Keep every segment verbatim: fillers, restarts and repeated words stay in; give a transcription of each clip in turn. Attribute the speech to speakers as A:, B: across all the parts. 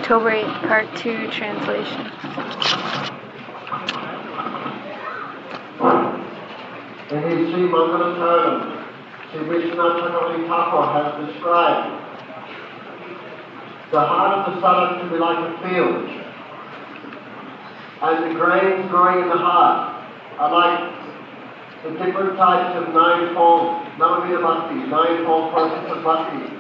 A: October eighth, Part two, Translation.
B: In his Sri Mangalatharanam, Sri Vishwanath Chakravarti Thakur has described the heart of the sadhak to be like a field, and the grains growing in the heart are like the different types of ninefold Navamida Bhakti, ninefold process of Bhakti.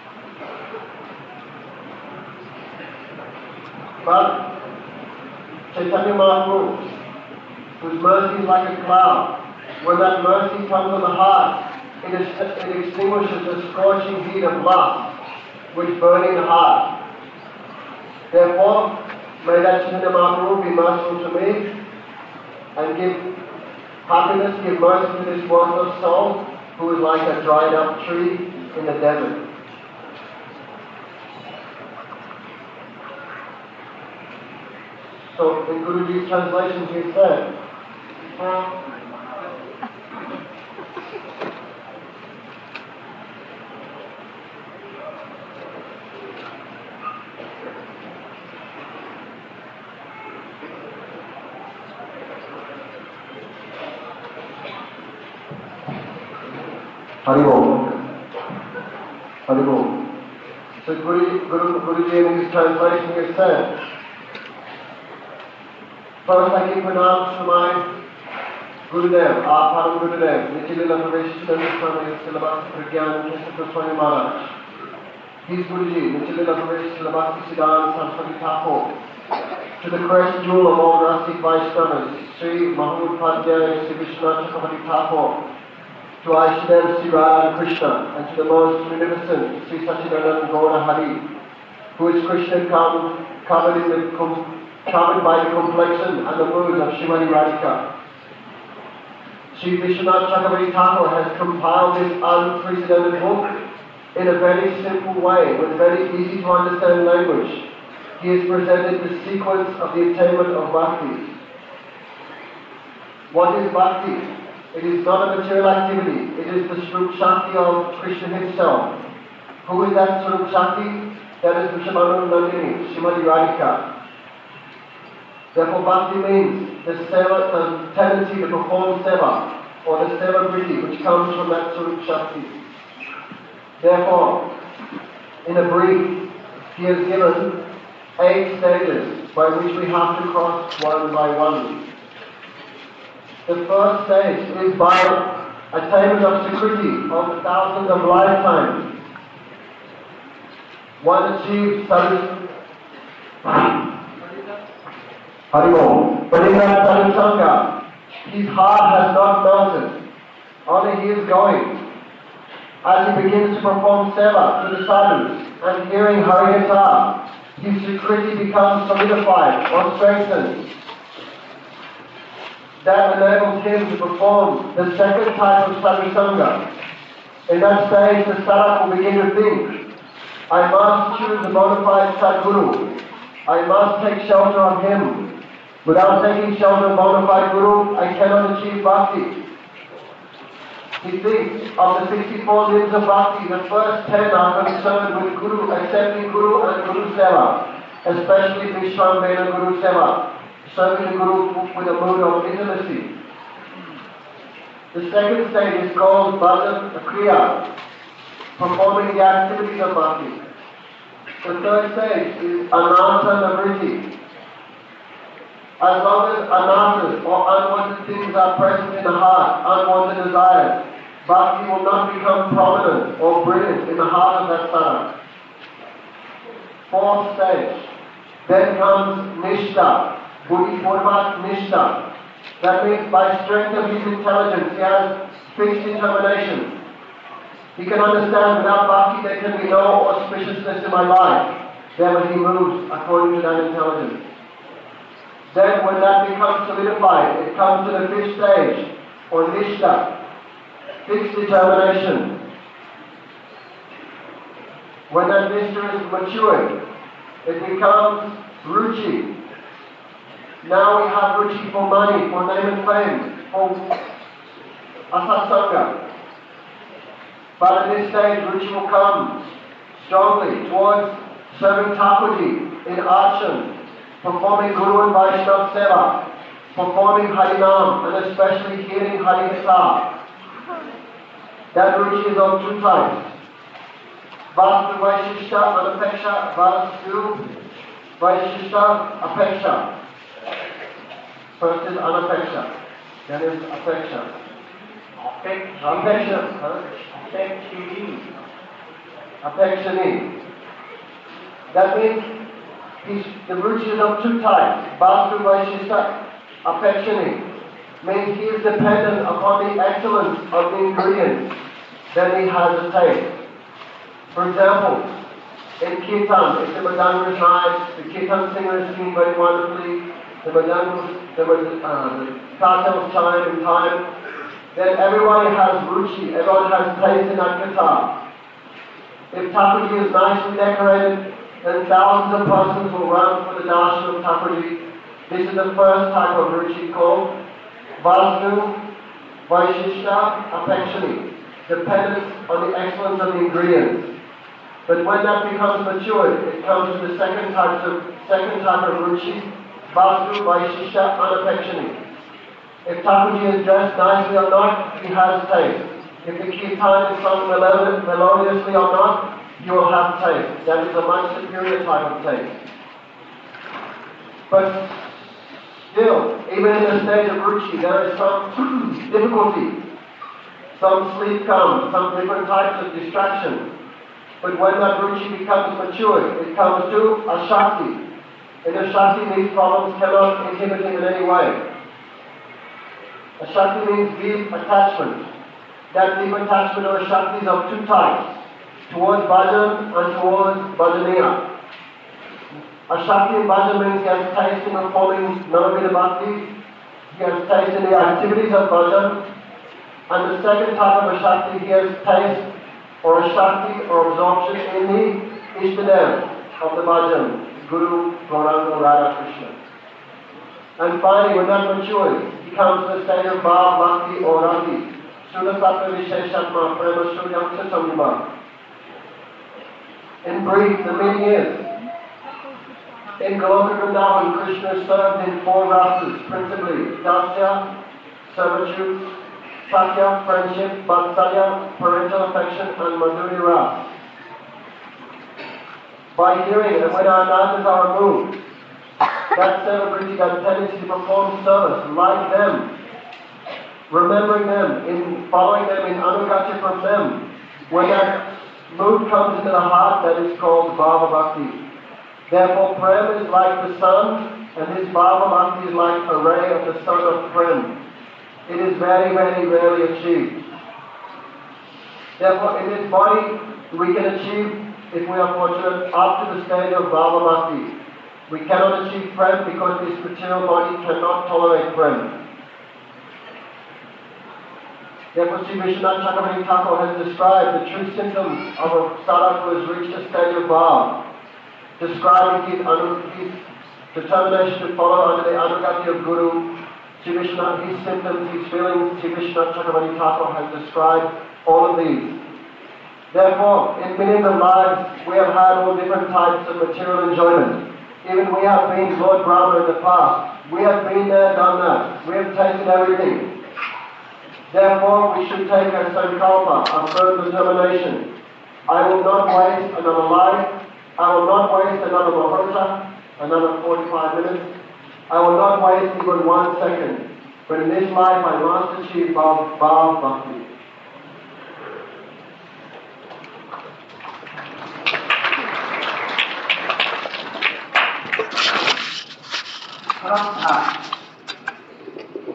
B: But Chaitanya Mahaprabhu, whose mercy is like a cloud, when that mercy comes on the heart, it, is, it extinguishes the scorching heat of lust which burning the heart. Therefore, may that Chaitanya Mahaprabhu be merciful to me and give happiness, give mercy to this worthless soul who is like a dried up tree in the desert. So, in Guruji's translation, he said, Haribol. Haribol. So Guru, Guru, Guruji in his translation has said, first I give pranams to my Gurudev, our Param Gurudev, Nichilila Praveshishana Swami Silabhakti Pragyan Kesaka Swami Maharaj. He's Guruji, Nichilila Praveshishana Bhakti Siddhanta Saraswati Thakur. To the crest jewel of all Rasik Vaishnavas, Sri Mahmud Padhyaya, Sri Vishwanath Chakravarti Thakur. To Aishdev, Sri Radha Krishna, and to the most magnificent Sri Sachidananda Gaura Hari, who is Krishna come, covered, in the, com, covered by the complexion and the moods of Srimati Radhika. Sri Vishwanath Chakravarti Thakur has compiled this unprecedented book in a very simple way, with very easy to understand language. He has presented the sequence of the attainment of bhakti. What is bhakti? It is not a material activity. It is the Swarup Shakti of Krishna himself. Who is that Swarup Shakti? That is Vrishabhanu Nandini, Srimati Radhika. Therefore, bhakti means the seva, the tendency to perform seva, or the seva vritti, which comes from that Swarup Shakti. Therefore, in a brief, he has given eight stages by which we have to cross one by one. The first stage is by attainment of Sukriti, of the thousands of lifetimes. One achieves sadhu Haribol. But in that sadhusanga, his heart has not melted. Only he is going. As he begins to perform seva to the sadhus and hearing Harikatha, his Sukriti becomes solidified or strengthened. That enables him to perform the second type of sadhusanga. In that stage, the sadhak will begin to think, I must choose a bona fide sadguru. I must take shelter of him. Without taking shelter of bona fide guru, I cannot achieve bhakti. He thinks of the sixty-four limbs of bhakti, the first ten are concerned with guru, accepting guru and guru seva, especially Vishwambhena Guru Seva, serving the Guru with a mood of intimacy. The second stage is called Bhajan Kriya, performing the activities of bhakti. The third stage is Ananta Navritti. As long as anatas or unwanted things are present in the heart, unwanted desires, bhakti will not become prominent or brilliant in the heart of that sadhak. Fourth stage. Then comes Nishta. Buddhi-purvat Nishta. That means by strength of his intelligence, he has fixed determination. He can understand without bhakti there can be no auspiciousness in my life. Therefore he moves according to that intelligence. Then when that becomes solidified, it comes to the fifth stage, or Nishta, fixed determination. When that Nishta is matured, it becomes Ruchi. Now we have Ruchi for money, for name and fame, for Asatsanga. But at this stage, Ruchi will come strongly towards serving Thakurji in Archan, performing Guru and Vaishnava Seva, performing Harinam, and especially hearing Harikatha. That ruchi is of two types. Vastu Vaishishta Anapeksha, Vastu Vaishishta Apeksha. First is Anapeksha, then is Apeksha. Apeksha. Apekshani. Apekshani. That means he's, the ruchi is of two types. Vastu Vaishishta Apekshani means he is dependent upon the excellence of the ingredients, then he has a taste. For example, in Kirtan, if the Madanga is nice, the Kirtan singer is singing very wonderfully, the Madanga, the, uh, the Kartals chime in time, then everybody has ruchi, everyone has taste in that guitar. If Thakurji is nicely decorated, then thousands of persons will run for the darshan of Thakurji. This is the first type of ruchi called Vastu Vaishishta Apekshani, dependent on the excellence of the ingredients. But when that becomes matured, it comes to the second type of second type of ruchi, Vastu Vaishishta Anapekshani. If Thakurji is dressed nicely or not, he has taste. If the kirtan is sung melod- melodiously or not, you will have taste. That is a much superior type of taste. But still, even in the stage of ruchi, there is some difficulty. Some sleep comes, some different types of distraction. But when that ruchi becomes matured, it comes to a shakti. In a shakti, these problems cannot inhibit him in any way. A shakti means deep attachment. That deep attachment of a shakti is of two types, towards bhajan and towards bhajaniya. A shakti in bhajan means he has taste in performing Navavida Bhakti, he has taste in the activities of bhajan, and the second type of a shakti, he has taste or a shakti or absorption in the Ishtadev of the bhajan, Guru, Gauranga, Radha Krishna. And finally, when that matures, he comes to the state of Bhav, Bhakti or Rati, Sudha Sattva Visheshatma, Prema Shuryam Sasamima. In brief, the meaning is, in Goloka Vrindavan, Krishna served in four rasas, principally Dasya, servitude, Sakya, friendship, Vatsalya, parental affection, and Madhuri Ras. By hearing and when our nasas are removed, that celebrity got tendency to perform service like them, remembering them, in following them, in anugatya from them. When that mood comes into the heart, that is called Bhava Bhakti. Therefore, Prem is like the sun, and this Bhava Bhakti is like a ray of the sun of Prem. It is very, very rarely achieved. Therefore, in this body, we can achieve, if we are fortunate, up to the stage of Bhava Bhakti. We cannot achieve Prem because this material body cannot tolerate Prem. Therefore, Sri Vishwanath Chakravarti Thakur has described the true symptoms of a sadhak who has reached a stage of Bhava, describing his, anu- his determination to follow under the anugati of Guru. Sri Vishwanath, his symptoms, his feelings, Sri Vishwanath Chakravarti Thakur has described all of these. Therefore, in millions of lives, we have had all different types of material enjoyment. Even we have been Lord Brahma in the past. We have been there, done that. We have tasted everything. Therefore, we should take a sankalpa, a firm determination. I will not waste another life. I will not waste another muhurta, another forty-five minutes. I will not waste even one second. But in this life, I must achieve Bhav Bhakti.
C: Prabha.